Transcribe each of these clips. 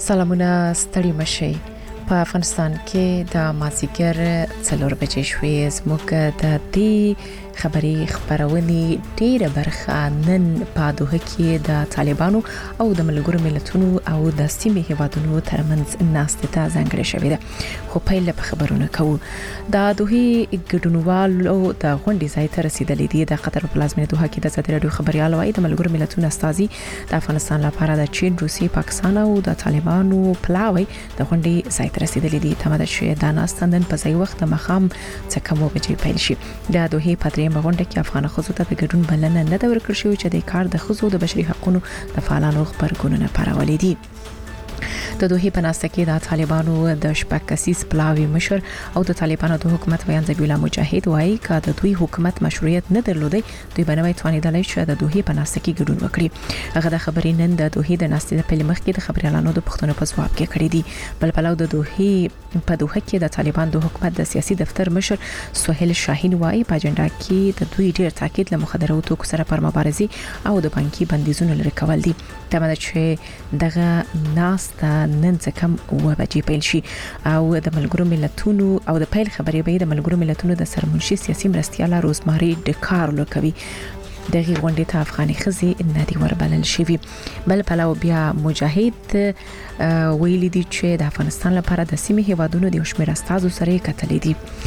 سلامونه ستړي مشي په افغانستان کې د مازیګر 4 بجې شوې زموږ د دې خبري خبرونې ډیره برخه نن په دوه کې د طالبانو او د ملګرو ملتونو او د سیمې هیوادونو ترمنځ ناستې ته ځانګړې شوې ده خو پیل په خبرونه کوو د دوه ګډونوالو د غونډې ځای ته رسیدلې دي د قطر په پلازمینه دوه کې د ازادي رادیو خبريال وايي د ملګرو ملتونو استازي د افغانستان لپاره د چین، روسیې، پاکستان او د طالبانو پلاوي د غونډې ځای ته رسیدلې دي تمه ده چې د ناستندن په ځای وخت د مخام څخه کومو بچي پیل شي د دوه پدري مغونډه کې افغان خزو ته د ګډون بلنه نه دا ورکړ شوی چې د کار د خزو د بشري حقوقو د فعالانو خبرګونونه پرولې دي د دوه په ناسته کې د طالبانو د شپږ کسیز پلاوي مشر او د طالبانو د حکومت ویان ذبیح الله مجاهد وایي چې د دوی حکومت مشروعیت نه درلودي دوی بنوي توانیدلای چې د دوه په ناسته کې ګډون وکړي هغه د خبرې نن د دوه د ناسته په لمخ کې د خبريالانو د پښتنو په ځواب کې کړې دي بل پلاو د دوه په دوه کې د طالبان د حکومت د سیاسي دفتر مشر سهیل شاهین وایي په اجنډا کې د دوی ډیر تاکید له مخدره توکو سره پر مبارزه او د بانکي بندیزونو لري کول دي تمه ده چې دغه ناسته نن څخه و بجې پیل شي او د ملګرو ملتونو او د پیل خبرې به د ملګرو ملتونو د سرمنشي سیاسي مرستياله روزماري ډکار لوکوي دغه غونډې ته افغاني خزي ندي وربلل شوی بل پلاو بیا مجاهد ویلي دي چې د افغانستان لپاره د سیمې هیوادونو د شمیر استازو سره کتلې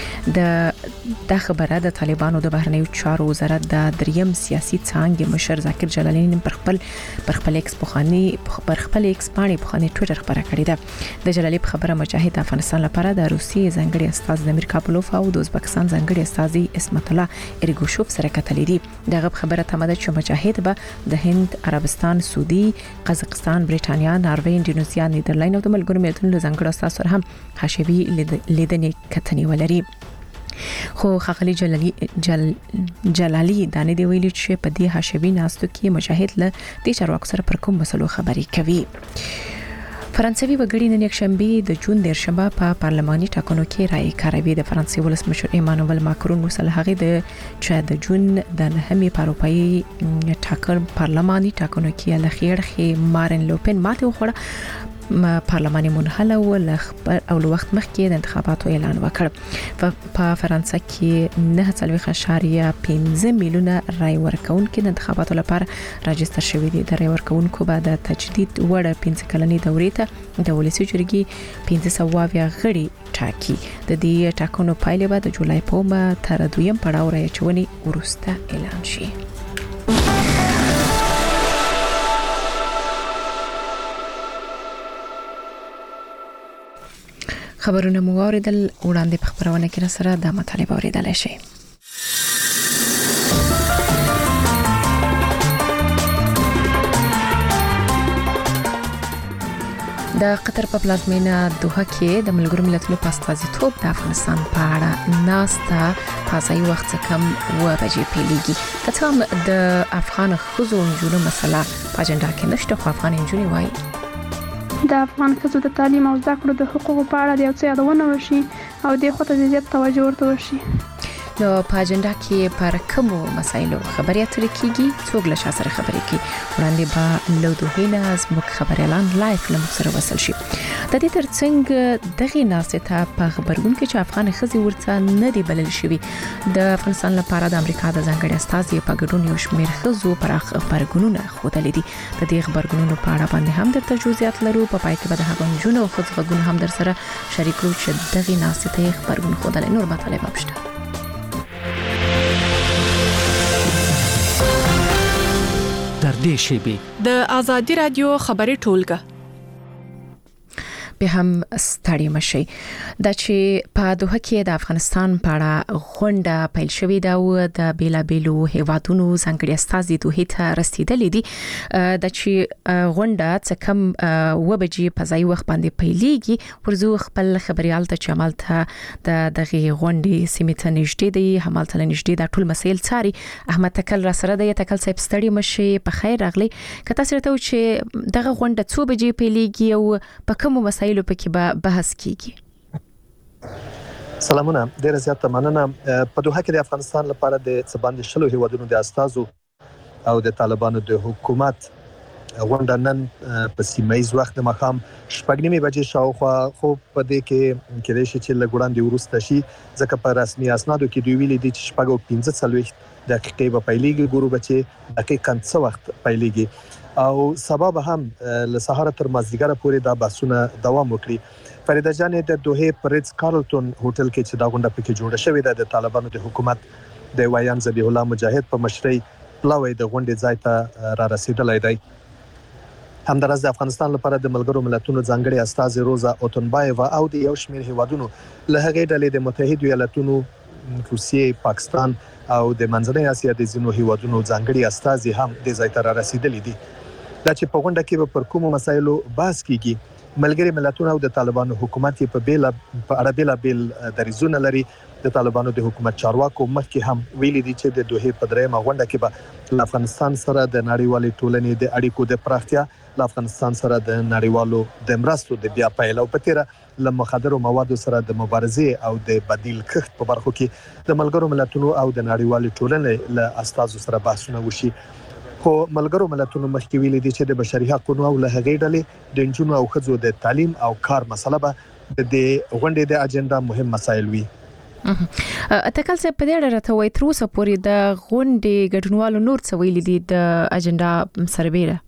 دي د خبره د طالبانو د بهرنیو چارو وزارت د دریم سیاسي څانګې مشر ذاکر جلالین پر خپل ایکس باندې په ټوئیټر خبره کړې ده د جلالي په خبره مجاهد د افغانستان لپاره د روسیې ځانګړي استاذ زمیر کاپلوف او د ازبکستان ځانګړي استاذ اسمت الله ارګوشوف سره کتلې دي دغه خبره تمه ده چې مجاهد به د هند، عربستان، سعودي، قزاقستان، بریټانیا، ناروې، انډونیزیا، نیدرلند او د ملګرو ملتونو ځانګړي استاد سره هم حاشوي لیدنې کتنې ولري خو خغلی جلالی دانه دی ویلي چې په دې حاشوي ناستو کې مجاهد له دې چارواکو سره پر کوم مسلو خبرې کوي فرانسوي وګړي نن یکشنبه د جون د شنبه په پارلماني ټاکنو کې رائے کاروي د فرانسې ولسمشر ایمانوئل ماکرون وسله هغه د جون د نهمې پاروپایي ټاکر پارلماني ټاکنو کې لخيړ مارن لوپن ماته وخوړه پارلماني منحله او له وخت مخکې د انتخاباتو اعلان وکړ په فرانسه کې 9.15 میلیونه رای ورکونکو د انتخاباتو لپاره راجستر شوي دي د رای ورکونکو بعد د تجدید وړ 15 کلنې دورې ته د ولسی جرګې 15 غړي ټاکي د دې ټاکنو پایله به د جولای په مه تر دویم پړاو رای چونی ورسته اعلان شي خبرونه مو اوریدل وړاندې په خبرونه کې سره د مطالبه اوریدل شي د قطر په پلازمینه دوحه کې د ملګرو ملتونو په استازیتوب د افغانستان په اړه ناسته په ځای وخت کم و بجې پیلېږي کته د افغان خزو انجونو مسله په اجنډا کې نشته خو افغان انجونی وایي د افغان ښځو د تعلیم او زده کړو د حقوقو په اړه د یو څه یادونه وشي او د خپل زیات توجه ورته وشي نو په اجنډا کې پر کوم مسایلو خبرې اترې کیږي څوک له شاسره خبرې کوي وړاندې به له دوه نه زموږ خبريالان لایف له سره وصل شي د دې ترڅنګ دغه ناسته په خبرګون کې چې افغان خزي ورته نه دی بلل شوی د افغانستان لپاره د امریکا د ځانګړي استازي په ګډون یو شمېر خزو پر خبرګونونه خودلې دي د دې خبرګونونو په اړه باندې هم درته جزئیات لرو په پای کې به د هغو جنونو خبرګون هم در سره شریکو چې دغه ناسته خبرګون خودلې نور مطالب مشته در دې شیبه د ازادي رادیو خبري ټولګه به هم ستړي مشي د چې په دوه کې د افغانستان په اړه غونډه پیل شوې ده او د بیلابیلو هیوادونو ځانګړي استازي دوه ته رسیدلې دي د چې غونډه څخه کم و بجې په ځای وخت باندې پیلېږي ورزو خپل خبريال ته چې عملته د دغه غونډې سیمه ته نږدې دی همالته نږدې د ټول مسایل څاري احمد تکل را سره د تکل صاحب ستړي مشي په خیر راغلی کته سره ته چې دغه غونډه څو بجې پیلېږي او په کوم مسایل پکې به بحث کیږي سلامونه ډیر زیات مننه په دوحه کې د افغانستان لپاره د څباند شلو هیوادونو د استازو او د طالبانو د حکومت غونډه نن په سیمایي وخت د مخام 8:30 بجې شاوخوا خو په دې کې کېدای شي چې لګوړاندې ورسته شي ځکه په رسمي اسنادو کې دوی ویلي دي چې 15:45 دقیقې به پیلېږي ګورو بچي دقیقاً څه وخت پیلېږي او سبب هم له سهار تر مازدیګر پورې دا بحثونه دوام وکړي فریده جان د دوه پریټس کارلټون هوټل کې چې دا غونډه پکې جوړه شوې ده د طالبانو د حکومت د وایان ذبیح الله مجاهد په مشرۍ پلاوی د غونډې ځای ته را رسیدلای دی همدارس د افغانستان لپاره د ملګرو ملتونو ځانګړي استاذ روزا اوتنبایوا او د یو شمېر هیوادونو له هغې ډلې د متحده ایالاتونو روسیې پاکستان او د منځنۍ اسیا د ځینو هیوادونو ځانګړي استاذ هم د ځای ته را رسیدلي دي دا چې په غونډه کې پر کومو مسایلو بحث کیږي ملګري ملتونو او د طالبانو حکومت په اړه بیل دریځونه لري د طالبانو د حکومت چارواکو مخکې هم ویلي دي چې د دوه په درېمه غونډه کې به له افغانستان سره د نړیوالې ټولنې د اړیکو د پراختیا له افغانستان سره د نړیوالو د مرستو د بیا پیل او په تیره له مخدرو موادو سره د مبارزې او د بدیل کښت په برخو کې د ملګرو ملتونو او د نړیوالې ټولنې له استازو سره بحثونه وشي خو ملګرو ملتونو مخکې ویلي دي چې د بشري حقوقو او له هغې ډلې د نجونو او ښځو د تعلیم او کار مسله به د غونډې د اجنډا مهم مسایل وي اتکل څه په دې اړه راته وایي تر اوسه پورې د غونډې ګډونوالو نور څه ویلي دي د اجنډا سربېره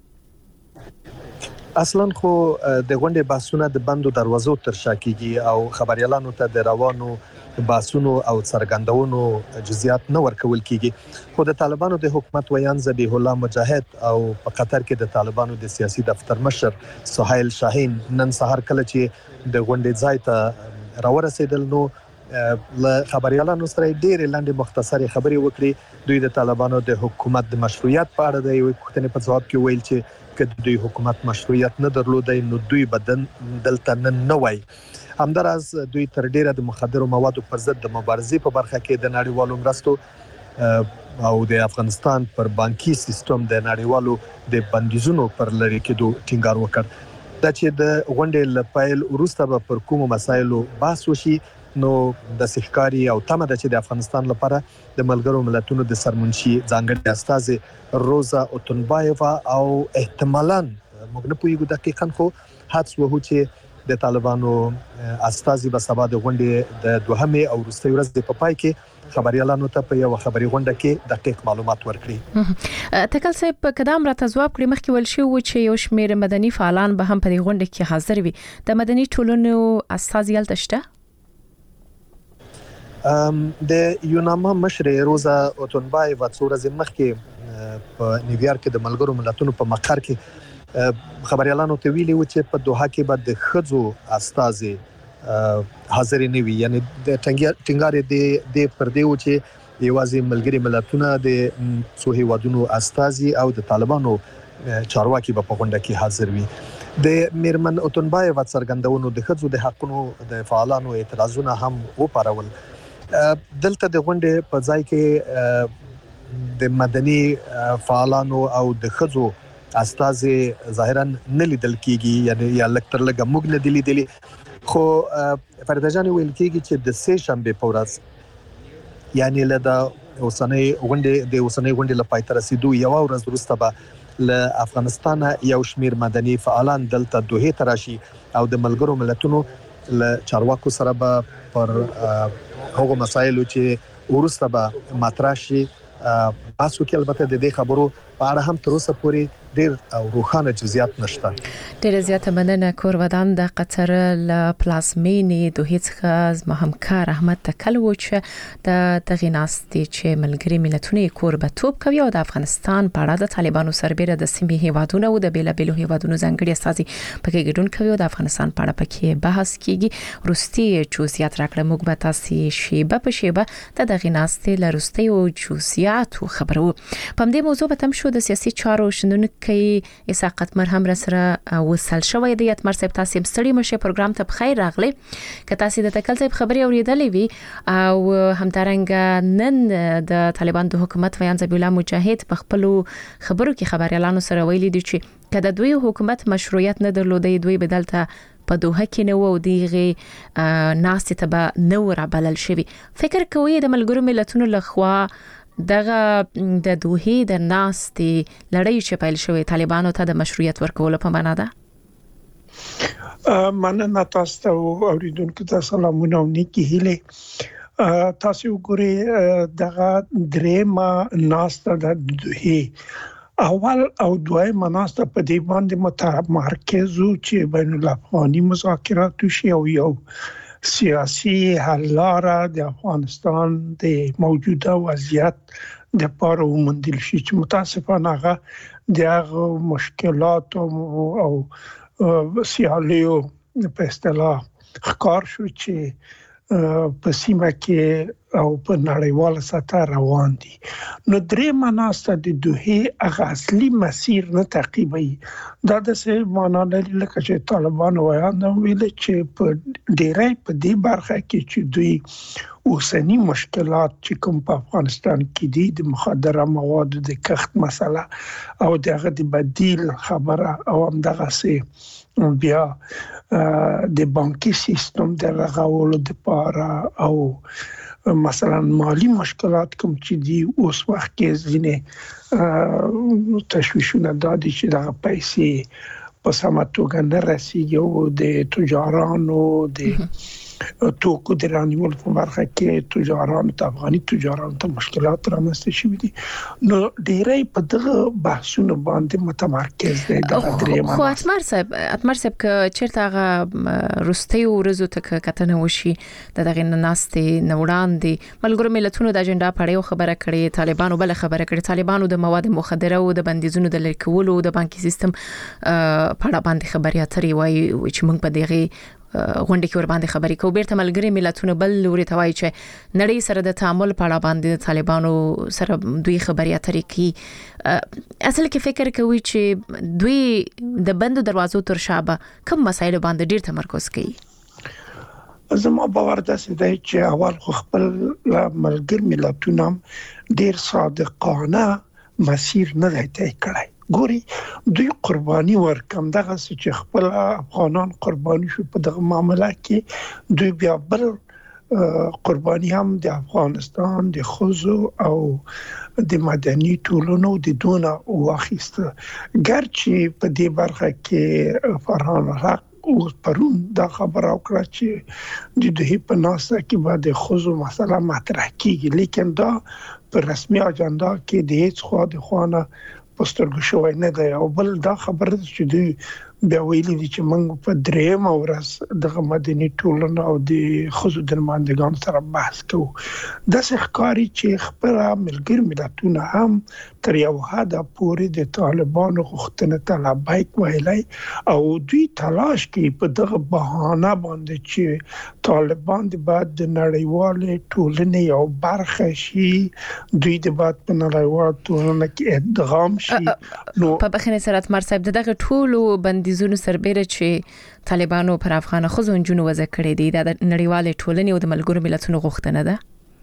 اصلا خو د غونډې بحثونه د بندو دروازو تر شا کیږي او خبريالانو ته د روانو بحثونو او څرګندونو جزئیات نه ورکول کیږي خو د طالبانو د حکومت ویان ذبیح الله مجاهد او په قطر کې د طالبانو د سیاسي دفتر مشر سهیل شاهین نن سهار کله چې د غونډې ځای ته راورسېدل نو له خبريالانو سره ډېر لاندې مختصری خبري وکړي دوی د طالبانو د حکومت د مشروعیت په اړه د یو پوښتنې په جواب کې ویل چې کله دوی حکومت مشروعیت نه درلودای نو دوی بدن دلته نه وای همدارس دوی تر ډیره د مخدرو موادو پر ضد د مبارزې په برخه کې د نړیوالو مرستو او د افغانستان پر بانکي سیستم د نړیوالو د بندیزونو پر لری کېدو ټینګار وکړ دا چې د غونډې لپاره وروسته به پر کومو مسایلو بحث وشي نو د سحکاري او تمه د چې د افغانستان لپاره د ملګرو ملتونو د سرمنشي ځانګړي استاذ روزا اوتنبایوا او احتمالاً موږ نه پوهیږو دقیقاً خو حدس وهو چې د طالبانو استاذ به سبا د غونډې د دوهمه او وروستۍ ورځ په پای کې خبريالانو ته په یو خبري غونډه کې دقیق معلومات ورکړي تکل صاحب کدام را تجواب کړی مخکې ول شو چې یو شمېر مدني فعالان به هم په دې غونډه کې حاضر وي د مدني ټولنو استاذ یالته شته د یوناما مشر روزا اوتنبایوا څورز مخکې په نیویارک کې د ملګرو ملتونو په مقر کې خبريالانو ته ویلي و چې په دوحه کې به د خځو استاذ حاضر نه وي یعنی د ټینګار د پردې و چې یوازې ملګری ملتونه د څو هیوادونو استاذ او د طالبانو چارواکي په غونډه کې حاضر وي د میرمن اوتنبایوا څرګندونو د خځو د حقوقو د فعالانو اعتراضونه هم وپارول دلته د غونډې په ځای کې د مدني فعالانو او د خځو استاذ ظاهرا نه لیدل کیږي یعنی یا لکتر لګه موږ نه دي لیدلي خو فرده جان ویل کیږي چې د سه شنبه په ورځ یعنی له د اوسنۍ غونډې لپاره تر رسیدو یو ورځ وروسته به له افغانستان یو شمیر مدني فعالان دلته دوه تراشي او د ملګرو ملتونو له چارواکو سره به پر هغه مسایلو چې ورسته به مطرح شي تاسو کې البته د دې خبرو په اړه هم تر اوسه پورې ډېر او روښانه جزئیات نشته ډېر زیاته مننه کورودان د قطر ل پلازمینې دوه څخه مهمکار احمد تکل و چې د تغیناستي چې ملګری ملتونه کوربتوب کوي او د افغانستان په اړه د طالبانو سربېره د سیمې هیوادونو او د بیلابیلو هیوادونو ځانګړي استازي پکې ګډون کوي او د افغانستان په اړه پکې بحث کیږي روستي جزئیات راکړه موږ به تاسو شیبه په شیبه د تغیناستي ل روستي او جزئیات خبرو په دې موضوع به تم شو د سیاسي چارو شنونکو کې اساقت مرهم را سره وصل شوې د یتمر صاحب تاسو مستړي مشه پروګرام ته بخیر راغلی که تاسو د تکل صاحب خبري اوریدلې وي او همدارنګ نن د طالبان د حکومت ویان ذبیح الله مجاهد په خپل خبرو کې خبريالانو سره ویلي دي چې کله دوی حکومت مشروعیت نه درلودي دوی بدلته په دوه کې نو او دیغه ناس ته به نو را بلل شي فکر کوي د ملګرو ملتونو لخوا دغه د دوحې د ناستې لړۍ چې پیل شوې طالبانو ته د مشروعیت ورکولو په معنا ده؟ مننه تاسو ته اوریدونکو ته سلامونه او نیکی هیله. تاسو وګورئ دغه درېمه ناسته د دوحې اول او دویمه ناسته په دې باندې متمرکز چې بین الافغاني مذاکرات شي او یو سیاسي حل لاره د افغانستان د موجوده وضعیت د پاره ومندل شي چې متاسفانه هغه د مشکلات او سیالیو په اصطلاح ښکار شو چې په سیمه کې او په نړیواله سطح روان دي. نو درېمه ناسته د دوحې هغه اصلي مسیر نه تعقیبوي. دا د څه معنا لري لکه چې طالبان وایي چې په ډیری په دې برخه کې چې دوی اوسنی مشکلات چې کوم په افغانستان کې دي د مخدره موادو د کښت مسله او دغه د بدیل خبره او هم دغه سي بیا د بانکي سیستم د رغولو لپاره او مثلا مالی مشکلات کوم چې دي اوس وخت کې ځینې تشویشونه دادي چې دغه پیسې په سمه توګه نه رسیږي او د تجارانو د توکو د رانیولو په برخه کې تجارانو ته افغاني تجارانو ته مشکلات رامنځته شوي دي. نو ډیری په دغه بحثونو باندې متمرکز دی. خو اتمر صاحب که چیرته هغه روستي ورځو ته کتنه وشي دغه ناستې نوړاندې ملګرو ملتونو د اجنډا پړیو خبره کړې، طالبانو بل خبره کړې، طالبانو د مواد مخدره او د بندیزونو د لری کولو د بانکي سیستم په اړه باندې خبري اترې وایي چې موږ په دغه غونډه کې ور باندې خبرې کوو. بیرته ملګری ملتونه بل لوري ته وایي چې نړۍ سره د تعامل په اړه باندې طالبانو سره دوی خبري اترې کوي. اصل کې فکر کوي چې دوی د بندو دروازو تر شابه کوم مسایل باندې ډیر تمرکز کوي؟ زما باور داسې دی چې اول خپل ملګری ملتونه ډیر صادقانه مسیر نه دی طی کړی. ګوري دوی قرباني ورکم دغه چې خپل افغانان قرباني شو په دغه معاملې کې دوی بیا بل قرباني هم د افغانستان د خزو او د مدني ټولنو د دونه واخیسته. ګرچې په دې برخه کې فرهان حق او پرون دا خبر او کړ چې د دوی په ناسه کې به د خزو مسله مطرح کیږي، لیکن دا په رسمي اجنډا کې د هیڅ خوا د خوانه پسترګو شوی نه دی. او بل دا خبره چې دوی بیا ویلي دي چې موږ په درېمه ورځ دغه مدني ټولنه او د خزو د نمائندګانو سره بحث کوو. داسې ښکاري چې خپل ملګري ملتونه هم تر یو حده پورې د طالبانو غوښتنې ته لبیک ویلی او دوی تلاش کوي په دغه بهانه باندې چې طالبان د بعد د نړیوالې ټولنې یو برخه شي، دوی د بعد په نړیواله ټولنه کې ادغام شي. نو په بخښنې سره اتمر صاحب دغه ټولو بندیزونو سربېره چې طالبانو پر افغان خزو نجونو وضع کړې دي د نړیوالې ټولنې او د ملګرو ملتونو غوښتنه ده.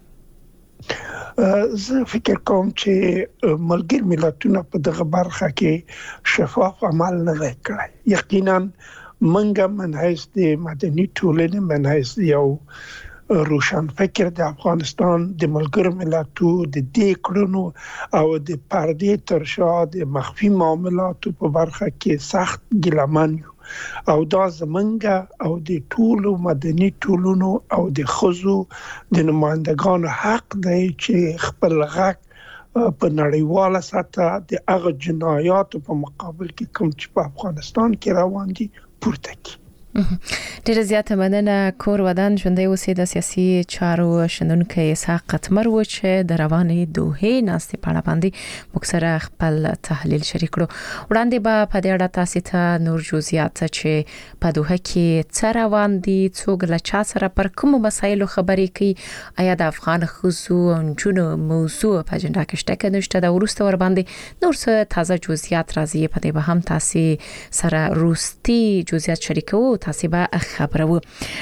زه فکر کوم چې ملګری ملتونه په دغه برخه کې شفاف عمل نه وکړي. یقینا منګه منحیث د مدني ټولنې منحیث یو روشن فکر د افغانستان د ملګرو ملتونو د دې کړنو او د پردې تر شا د مخفي معاملاتو په برخه کې سخت ګیلمن او دا زمونږه او د ټولو مدني ټولنو او د خزو د نمائندګانو حق دی چې خپل غږ په نړیواله سطح د هغه جنایاتو په مقابل کې کوم چې په افغانستان کې روان دي پورته کړي. ډېر زیاته مننه. کور ودان ژوندۍ اوسې د سیاسي چارو شنونکي اسحاق قتمر و چې د روانې دوحې ناستې په اړه باندې موږ سره خپل تحلیل شریک کړو. وړاندې به په دې اړه تاسو ته نور جزئیات چې په دوحه کې څه روان دي، څوک له چا سره پر کوم مسایلو خبرې کوي، آیا د افغان خزو او نجونو موضوع په اجنډا کې شته که نشته، دا وروسته ور باندې نور څه تازه جزئیات راځي په دې به هم تاسو سره روستي جزئیات شریکو تاسو به خبرو.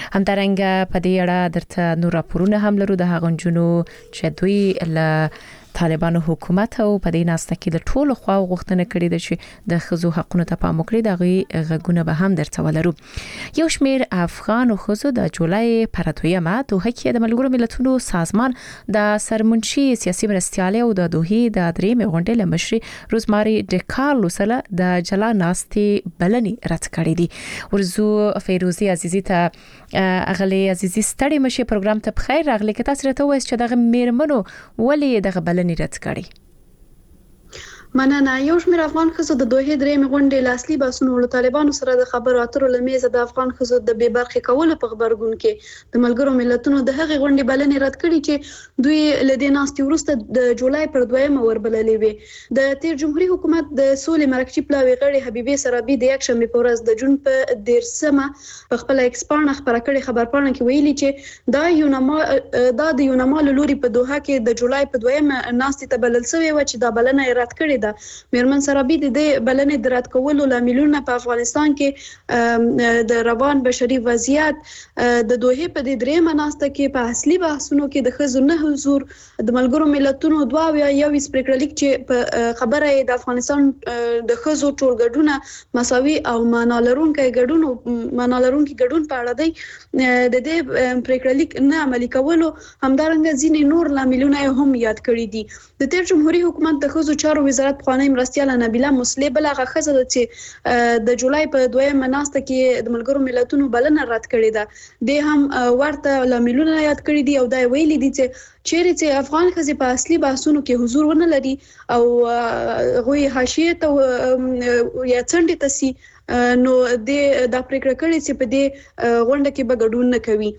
همدارنګه په دې اړه درته نور راپورونه هم لرو د هغه نجونو چې دوی له طالبانو حکومت او په دې ناسته کې د ټولو خواو غوښتنه کړې ده چې د خزو حقونو ته پام وکړي دغه غږونه به هم درته ولرو. یو شمیر افغان خزو د جولای پر 2مه دوه کې د ملګرو ملتونو سازمان د سرمنشي سیاسي مرستياله او د دوه د درېمې غونډې لمشري روزماري ډیکارلو سره د جلا ناستي بلنې رد کړې دي. ورزو فیروزی عزیزی ته اغلی عزیزی ستړي مشي پروګرام ته بخیر راغلی. که تاسو راته وایئ چې دغه میرمنو ولې دغه بلنې رد کړې؟ مننه. یو شمېر افغان ښځو د دوه درېمې غونډې لاصلي باسونو له طالبانو سره د خبرو اترو لمیزه د افغان ښځو د بې برخې کولو په خبرګون کې د ملګرو ملتونو د هغې غونډې بلنې رد کړې چې دوی له دې ناستې وروسته د جولای پر 2مه وربللې وې. د تیر جمهوریت حکومت د سولې مرکزي پلاوي غړي حبیبي سرابي د یک شنبه په ورځ د جون په 10مه په خپل ایکس پاڼه خبره کړې خبرپاڼه کې ویلي چې دا د یونما لوري په دوحه کې د جولای په 2مه ناستې ته بلل شوی و چې دا بلنه رد کړې ده. میرمن سرابي د دې بلنې د رد کولو لاملونه په افغانستان کې د روان بشري وضعیت د دوه په د درېمه ناسته کې په اصلي بحثونو کې د ښځو نه حضور د ملګرو ملتونو 2 یو سپریکړلیک چې په خبره د افغانستان د ښځو ټولګډونه مساوي او معنا لرونکي ګډون په اړه دی د دې پریکړلیک نه عملي کولو همدارنګه ځینې نور لاملونه هم یاد کړی دي. د تیر جمهوریت حکومت د ښځو چارو وزارت خواني مرستياله نبیله مسلې بلغه خزه ده چې د جولای په 2مه ناسته کې د ملګرو ملتونو بلنه رد کړې ده. د هم ورته لاملونه یاد کړی دي او دا ویلي دي چې افغان ښځې په اصلي بحثونو کې حضور ونه لري او غوي حاشیه ته یا څنډه تسي نو د پریکړه کړې چې په دې غونډه کې به ګډون نه کوي.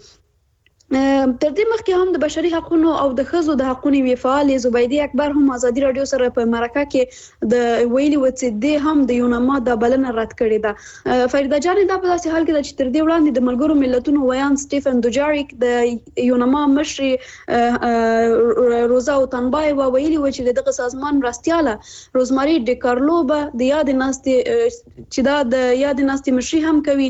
تر دې مخکې هم د بشري حقوقو او د ښځو د حقوقو وی فعال زبیدی اکبر هم ازادي رادیو سره په مرکه کې د ویلي و چې د هم د یونما د بلنه رد کړې ده. فریده جان دا په داسې حال کې چې تر دې وړاندې د ملګرو ملتونو ویان سټیفن دوجاریک د یونما مشر روزا او تنبای و ویلي و چې دغه سازمان مرستياله روزماري ډیکارلو به د یاد ناستي چې دا د یاد ناستي مشري هم کوي.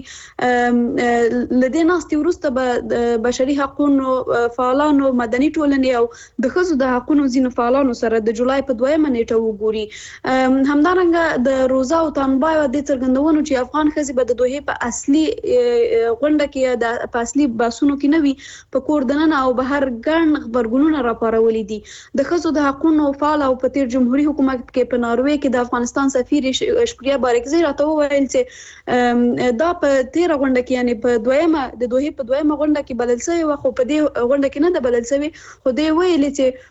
لدې ناستي ورسته به بشري حقوقو فعالانو مدني ټولنې او د ښځو د حقوقو ځینو فعالانو سره د جولای په 2مه نیټه وګوري. همدارنګه د روزا او تنبای د څرګندونو چې افغان ښځې به د دوه په اصلي غونډه کې د په اصلي باسونو کې نوي په کور دننه او بهر ګڼ خبرګونونه راپارولي دي. د ښځو د حقوقو فعال او په تیر جمهوریت حکومت کې په ناروې کې د افغانستان سفیر اشکریا بارکزی راته وویل چې دا په تیر غونډه کې یعنی په 2مه د دوه په 2مه غونډه کې بلل شوی خو په دې غونډه کې نه د بلل شوی خو دې ویلي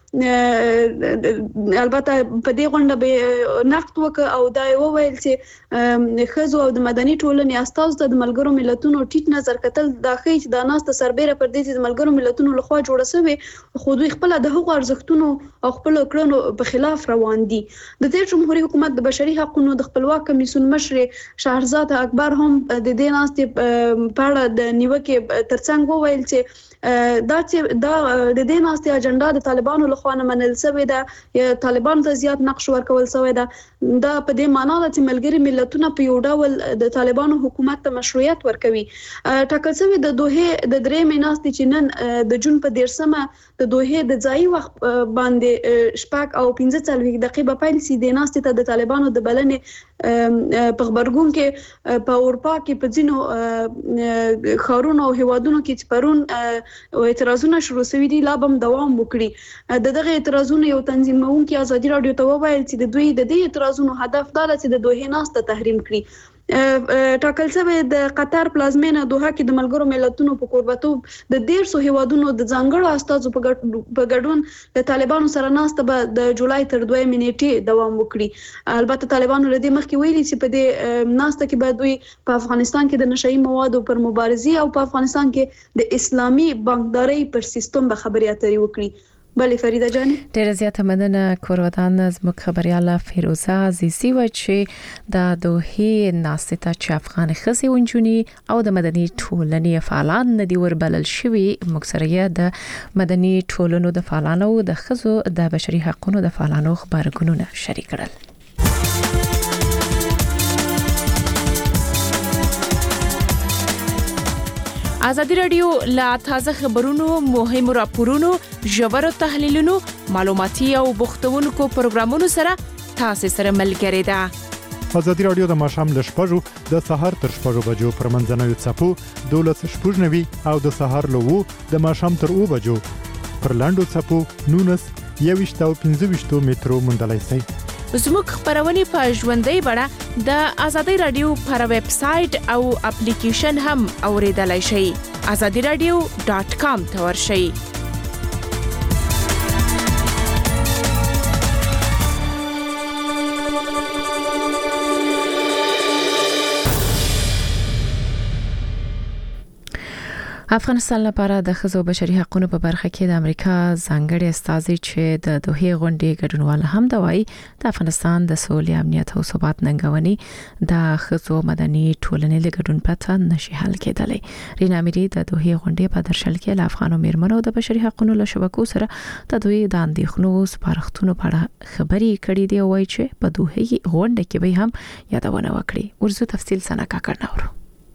چې البته په دې غونډه به نقد وکړ او دا وویل چې ښځو او د مدني ټولنې استازو ته د ملګرو ملتونو ټیټ نظر کتل دا ښیي چې د ناسته سربېره پر دې چې د ملګرو ملتونو لخوا جوړه شوی خو دوی خپل د هغو ارزښتونو او خپل کړنو په خلاف روان دي. د تیر جمهوریت حکومت د بشري حقوقو د خپلواک کمیسیون مشر شهرزاد اکبر هم د دې ناستې په اړه د نیوکې ترڅنګ وویل چې دا د دې ناستې اجنډا د طالبانو لخوا نه منل شوې ده یا طالبانو ته زیات نقش ورکول شوی ده. دا په دې معنی ده چې ملګري ملتونه په یو ډول د طالبانو حکومت ته مشروعیت ورکوي. ټاکل شوی د دوه د درېمې ناستې چې نن د جون په 10مه د دوه د ځای وخت باندې شپږ او 15 دقیقې په پیل سي د ناستې ته د طالبانو د بلنې په خبرګون کې په اروپا کې په ځینو خارونو او هیوادونو کې چې پرون اعتراضونه شروع شوي دي لا به دوام وکړي. دغه اعتراضونه یو تنظیمونکي ازادي رادیو ته وویل چې د دوی د دې اعتراضونو هدف دا دی چې د دوه ناسته تحریم کړي. ټاکل شوی د قطر پلازمینه دوحه کې د ملګرو ملتونو په قربتوب د 150 هیوادونو د ځانګړو استازو په ګډون د طالبانو سره ناسته به د جولای تر 2 نیټې دوام وکړي. البته طالبانو لدې مخکې ویلي چې په دې ناسته کې به دوی په افغانستان کې د نشئی موادو پر مبارزې او په افغانستان کې د اسلامي بانکداري پر سیستم به خبرې اترې وکړي. بله فریده جان ډیره زیاته مننه. کورودان زموږ خبرياله فیروزه عزیزی و چې د دوه ناسته چې افغان ښځې ونجونی او د مدني ټولنې فعالان ندي وربلل شوی مکسریه د مدني ټولنو د فعالانو د ښځو د بشري حقوقو د فعالانو خبرګونونه شریک کړل. ازادي رادیو لا تازه خبرونو مهمو راپورونو ژورو تحلیلونو معلوماتي او بوختونکو پروګرامونو سره تاسو سره ملګری ده. ازادي رادیو د ماشام ل شپږو د سهار تر شپږو بجو پر منځنوي چپو 12:90 او د سهار له 2 د ماشام تر 2 بجو پر لاندو چپو 19 او 15 مترو مندلای سي. زموږ خبرونه په ژوندۍ بڼه د ازادي رادیو پر ویب سټ او اپلیکیشن هم اوریدلای شئ. azadiradio.com ته ورشئ. افغانستان لپاره د ښځو بشري حقوقو په برخه کې د امریکا ځانګړي استازي چې د دوحې غونډې ګډونوال هم د وایي د افغانستان د سولې امنیت او ثبات ننګونی د ښځو مدني ټولنې له ګډون پرته نشي حل کېدلی. رینا اميري د دوحې غونډې په درشل کې له افغانو میرمنو د بشري حقوقو له شبکو سره د دوی د اندېښنو سپارښتنو په اړه خبرې کړې دي او وایي چې په دوحې غونډه کې به هم یادونه وکړي. ورزو تفصیل سنکا کړناورو.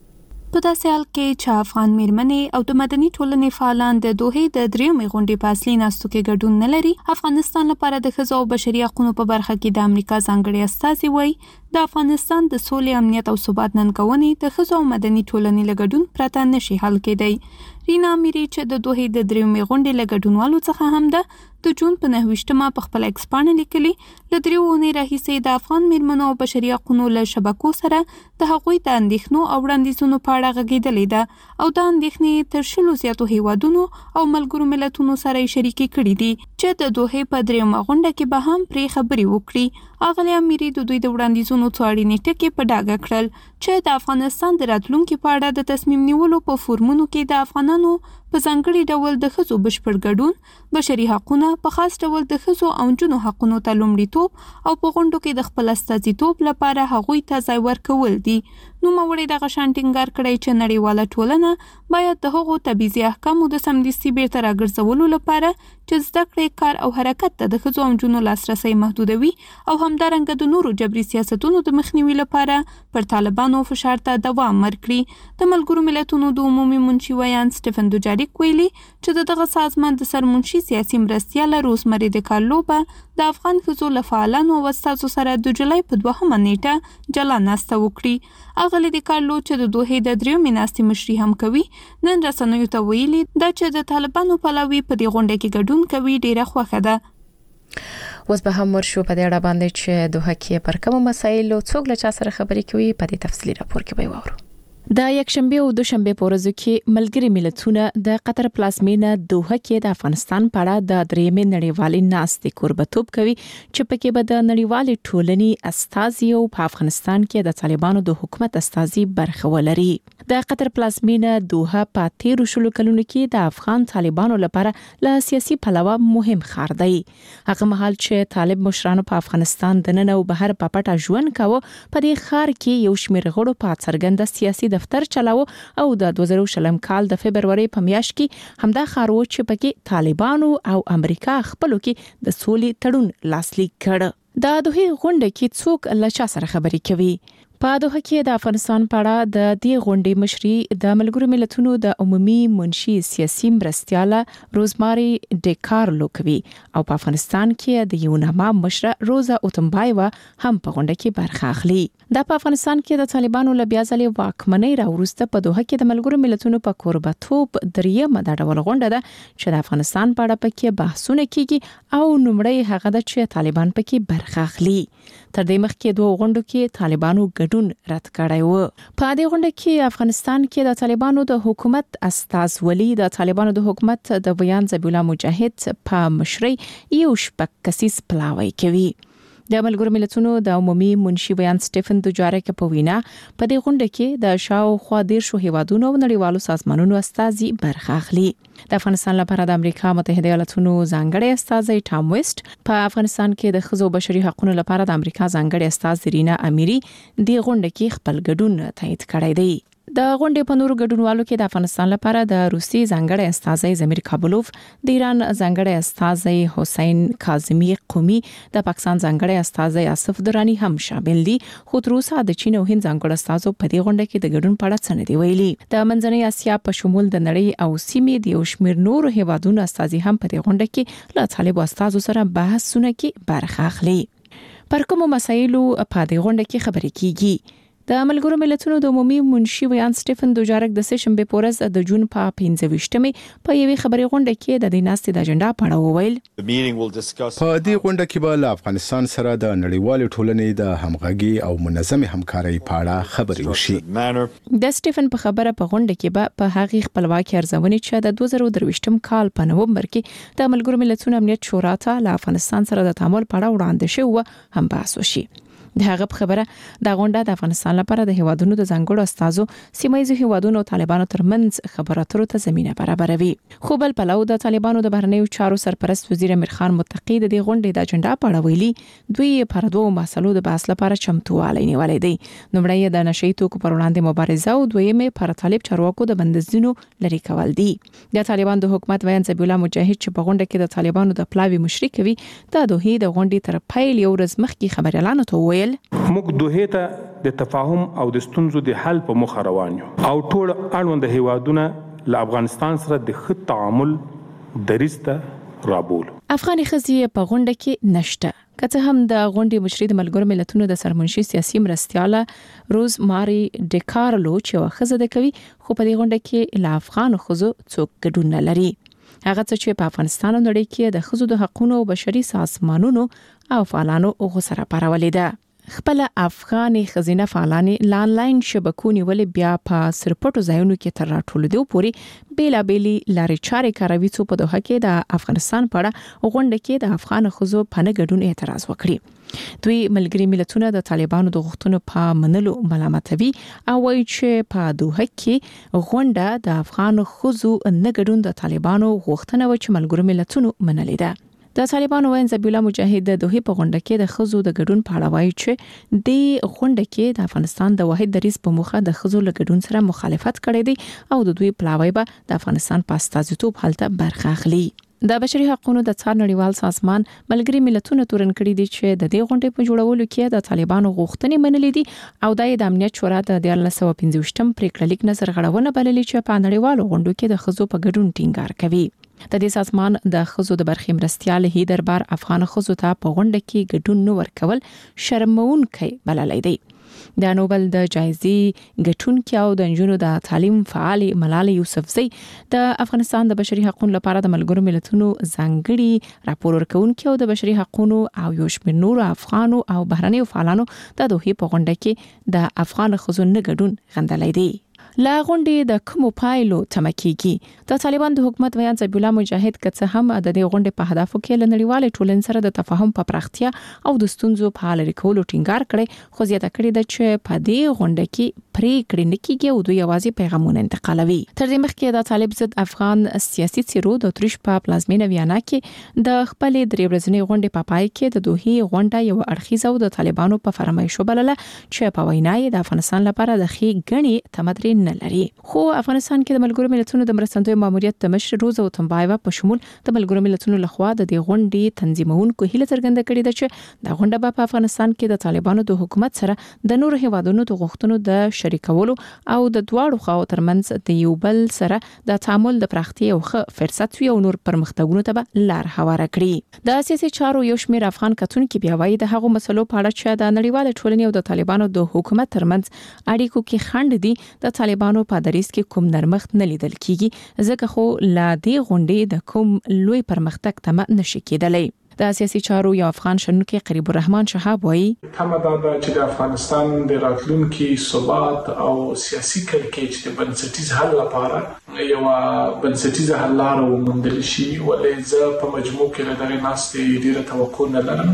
په داسې حال کې چې افغان میرمنې او د مدني ټولنې فعالان د دوحې د دریمې غونډې په اصلي ناستو کې ګډون نه لري، افغانستان لپاره د ښځو او بشري حقوقو په برخه کې د امریکا ځانګړي استازي وایي د افغانستان د سولې امنیت او ثبات ننګونې د ښځو او مدني ټولنې له ګډون پرته نشي حل کېدی. رینا اميري چې د دوحې د دریمې غونډې له ګډونوالو څخه هم ده د جون په 9 په خپل ایکس باندې لیکلي ل دریوونی راهیسې د افغان میرمنو او بشري حقوقو له شبکو سره د هغوی د اندېښنو او وړاندیزونو په اړه غږېدلې ده او د اندېښنې تر شلو زیاتو هیوادونو او ملګرو ملتونو سره شریکي کړې دي چې د دوحې په دریمه غونډه کې به هم پرې خبرې وکړي. اغلی اميري د دوی د وړاندیزونو څو اړینې ټکي په ډاګه کړل چې د افغانستان د راتلونکو په اړه د تصمیم نیولو په فورمونو کې د افغانانو په ځانګړي ډول د ښځو بشپړ ګډون، بشري حقوقونه په خاص ډول د ښځو او نجونو حقوقو ته لومړیتوب او په غونډو کې د خپل استازیتوب لپاره هغوی ته ځای ورکول دي. نو موري دغه شانټینګار کړی چې نړیواله ټولنه باید د هغو تبعیضي احکامو د سمدستي بیرته راګرځولو لپاره چې زده کړې کار او حرکت ته د ښځو او نجونو لاسرسي محدودوي او همدارنګه د نورو جبري سیاستونو د مخنیوي لپاره پر طالبانو فشار ته دوام ورکړي. د ملګرو ملتونو د عمومي منشي ویان سټيفن دوجاریک ویلي چې دغه سازمان د سرمنشي سیاسي مرستیال روزمری د کارلو په د افغان ښځو له فعالانو او استادو سره د جولای په 2 نیټه جلا ناسته وکړي. اغلی د کارلو چې د دوحې د دریمې ناستې مشري هم کوي نن رسنیو ته ویلي دا چې د طالبانو پلاوي په دې غونډه کې ګډون کوي ډیره خوښه ده. اوس به هم ورشو په دې اړه باندې چې دوحه کې پر کوم مسایلو څوک له چا سره خبرې کوي په دې تفصیلی راپور کې به وورو. د یکشنبه او دوشنبه په ورځو کې ملګری ملتونه د قطر پلازمینه دوحه کې د افغانستان په اړه د دریمې نړیوالې ناستې کوربتوب کوي چې پکې به د نړیوالې ټولنې استازي او په افغانستان کې د طالبانو د حکومت استازي برخه ولري. د قطر پلازمینه دوحه په 13 شلو کلونو کې د افغان طالبانو لپاره له سیاسي پلوه مهم ښار دی. هغه مهال چې طالب مشرانو په افغانستان د نن او بهر په پټه ژوند کاوه په دې ښار کې یو شمېر غړو په څرګنده سیاسي دفتر چلاو او د 2020 کال د فبرवरी په میاشت کې همدا خارو چې پکې طالبانو او امریکا خپلو کې د سولې تړون لاسلیک کړ. د دوحې غونډه کې څوک له چا سره خبرې کوي؟ په دوحه کې د افغانستان په اړه د دې غونډې مشري د ملګرو ملتونو د عمومي منشي سیاسي مرستیال روزماری د کارلو کوي او په افغانستان کې د یوناما مشره روزا اوتمبایوا هم په غونډه کې برخه اخلي. د افغانستان کې د طالبانو له بیا ځلې واکمنۍ راوروسته په دوحه کې د ملګرو ملتونو په کوربتوب دریمه د ډول غونډه ده چې د افغانستان په اړه پکې بحثونه کیږي او نومړی هغه د چې طالبان پکې برخه اخلي. تر دې مخکې دوه غونډو کې طالبانو ګډون رد کړی و. په دې غونډه کې افغانستان کې د طالبانو د حکومت استاذ ولی د طالبانو د حکومت د بیان ذبیح الله مجاهد په مشرۍ یو شپږ کسیز پلاوی کوي. د ملګرو ملتونو د عمومي منشي بیان سټيفن دوجاریک په وینا په دې غونډه کې د شاوخوا 10 هیوادونو او نړیوالو سازمانونو استازي برخه اخلي. د افغانستان لپاره د امریکا متحده ایالاتونو ځانګړي استازي ټام ویسټ په افغانستان کې د ښځو بشري حقوقو لپاره د امریکا ځانګړي استاذ رینا اميري د غونډه کې خپل ګډون تایید کړی دی. د غونډې په نورو ګډونوالو کې د افغانستان لپاره د روسي ځانګړي استازي زمیر کابلوف، د ایران ځانګړي استازي حسین کاظمی قومي، د پاکستان ځانګړي استازي آصف درانی هم شامل دي. خو تر اوسه د چین او هند ځانګړي استازو په دې غونډه کې د ګډون په اړه څه نه دی ویلي. د منځنۍ اسیا په شمول د نړۍ او سیمې د یو شمېر نورو هیوادونو استازي هم په دې غونډه کې له طالبو استازو سره بحثونه کې برخه اخلي. پر کومو مسایلو په دې غونډه کې خبرې کیږي؟ د ملګرو ملتونو د عمومي منشي ویان سټيفن دوجارک د سشنبه پورز د جون په 15مې په یوې خبري غونډه کې د دې ناستې د اجنډا په اړه وویل. په دې غونډه کې به له افغانستان سره د نړیوال ټولنې د همغږي او منظم همکارۍ په اړه خبرې وشي. د سټيفن په خبره په غونډه کې به په هغې خپلواکي ارزونې چې د 2023م کال په نومبر کې د ملګرو ملتونو امنیت شورا ته له افغانستان سره د تعامل په اړه وړاندې شوی هم بحث وشي. د هغه په خبره د غونډه د افغانستان لپاره د هیوادونو د ځانګړو استازو، سیمایي هیوادونو او طالبانو ترمنځ خبرو اترو ته زمينه برابروي. خو بل پلو د طالبانو د بهرنیو چارو سرپرست وزیر امیر خان متقی د دې غونډې د اجنډا په اړه ویلي دوی پر دوه مسلو د بحث لپاره چمتووالی نیولې دي. نومړی د نشئی توکو پر وړاندې مبارزه او دویمه پر طالب چارواکو د بندیزونو لري کول دي. د طالبان د حکومت ویان زبی الله مجاهد چې په غونډه کې د طالبانو د پلاوی مشري کوي د دوه د غونډې تر پیل یو ورځ مخکې خبر اعلان وکړ. موږ دوه ته د تفاهم او د ستونزو د حل په مخ روان یو او ټول اړوند هیوادونه له افغانستان سره د ښه تعامل دریسته رابول. افغاني ښځې په غونډه کې نشته. کته هم د غونډې مشري د ملګرو ملتونو د سرمنشي سیاسي مرستياله روز ماري ډیکارلو چې واخزه د کوي خو په دې غونډه کې له افغان خزو څوک ګډون نه لري. هغه څه چې په افغانستان او نړۍ کې د خزو د حقوقو او بشري سازمانونو او فعالانو غوسره پارولې ده. خپل افغاني خزینه فعالانې لانلاین شبکو نیولې بیا په سرپټو ځایونو کې تر راټولېدو پورې بیلابېلي لارې چارې کاروي څو په دوحه کې د افغانستان په اړه غونډه کې د افغان خزو په نه ګډون اعتراض وکړي. دوی ملګري ملتونه د طالبانو د غوښتنو په منلو ملامتوي او وایي چې په دوحه کې غونډه د افغان خزو نه ګډون د طالبانو غوښتنه و چې ملګرو ملتونو منلې ده. د طالبانو وین زبی الله مجاهد د دوه په غونډه کې د خزو د ګډون په اړه وایي چې د غونډه کې د افغانستان د واحد دریځ په مخه د خزو له ګډون سره مخالفت کړی دی او د دوی پلاوی به د افغانستان په استازیتوب حالت برخه اخلي. د بشري حقوقو د څار نړیوال سازمان ملګري ملتونو تورن کړی دي چې د دې غونډې په جوړولو کې د طالبانو غوښتنې منلې دي او د امنیت شورا د 1915م پریکړه لیک نظر غړونه بللې چې په نړیوالو غونډو کې د خزو په ګډون ټینګار کوي. د دې سازمان د خزو د برخې مرستيال هی دربار افغان خزو ته په غونډه کې ګډون نه ورکول شرمونکي بللای دی. د نوبل د جایزې ګټونکي او د نجونو د تعلیم فعال ملاله یوسفزۍ د افغانستان د بشري حقوقو لپاره د ملګرو ملتونو ځانګړي راپور ورکونکي او د بشري حقوقو او یو شمېر نورو افغانو او بهرنیو فعالانو د دوه په غونډه کې د افغان خزو نه ګډون غندلای دی. لا غونډې د کومو پایلو تمکیږي؟ د طالبان د حکومت ویان زبی الله مجاهد کڅ هم د دې غونډې په هدفو کې لنړیوال ټولنې سره د تفاهم په پراختیا او د ستونزو په حل کولو ټینګار کړي خو زیاته کړي د چې په دې غونډه کې پریکړې نه کیږي او دوی یوازې پیغامونه انتقالوي. تر دې مخکې د طالب ضد افغان سیاسي څیرو د اتریش په پلازمینه ویانا کې د خپل درې ورځنۍ غونډې په پای کې د دوه غونډه یو اړخیزه او د طالبانو په فرمایشو بلله چې په وینای د افغانستان لپاره د خې غني تمدري نه لري. خو افغانستان کې د ملګرو ملتونو د مرستندوی ماموریت د مشر روز او تنبایوا په شمول د ملګرو ملتونو لخوا د دې غونډې تنظیمونکو هیله څرګنده کړې ده چې د غونډه په افغانستان کې د طالبانو د حکومت سره د نور هیوادونو د غوښتنو د شریکولو او د دواړو خواو ترمنځ د یو بل سره د تعامل د پراختیا او ښه فرصت وي او نور پرمختګونو ته لار هواره کړي. د سیاسي چارو یو شمېر افغان کتونکو بیا وایي د هغو مسلو په اړه چې د نړیوال ټولنې او د طالبانو د حکومت ترمنځ اړیکو کې خنډ دي د طالبانو په دریځ کې کوم نرمښت نه لیدل کیږي ځکه خو لا دې غونډې د کوم لوی پرمختګ تمه نشي کېدلی. د سیاسي چارو یو افغان شنونکي قریب الرحمن شهاب وایي تمه دا چې د افغانستان د راتلونکي ثبات او سیاسي کړکېچ د بنسټیز حل لپاره یو بنسټیز حل لار وموندل شي ولې زه په مجموع کې دغه ناستې ډیره توقع نه لرم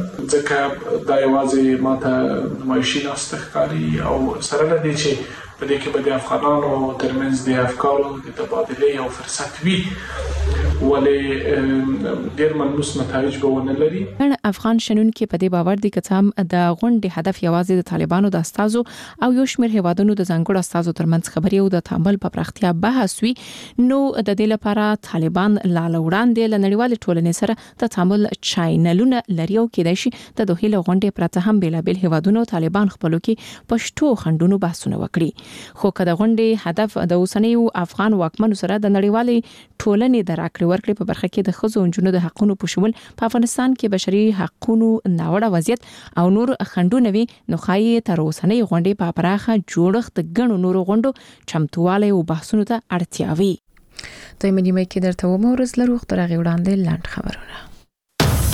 ځکه دا یوازې ماته نمایشي ناست ښکاري او سره له دې چې په دې کې به د افغانانو ترمنځ د افکارو د تبادلې او فرصت وي ولې ډیر ملموس نتایج به ونه لري. افغان شنونکو په دې باور دي چې هم د غونډې هدف یوازې د طالبانو د استازو او یو شمېر هیوادونو د ځانګړو استازو ترمنځ خبري او د تعامل په پراختیا بحث وي. نو د دې لپاره طالبان لاله وړاندې لنړیوال ټولنې سره د تعامل چینلونه لري او کېدای شي د دوه له غونډې پرته هم بېلابېل هیوادونو طالبان خپلو کې پښتو خندونو بحثونه وکړي. خو کله غونډې هدف د اوسنیو افغان واکمنو سره د نړیوالې ټولنې د راکړې ورکړې په برخه کې د ښځو او نجونو د حقوقو پوښول په افغانستان کې بشري حقوقو ناوړه وضعیت او نور خندونه وي، نو خایي تر اوسنۍ غونډې په پراخه جوړښت د ګڼو نورو غونډو چمتواله او بحثونو ته اړتیا وي. دوی مې کې درته ومورز لرو خبره وړاندې لاند خبرونه.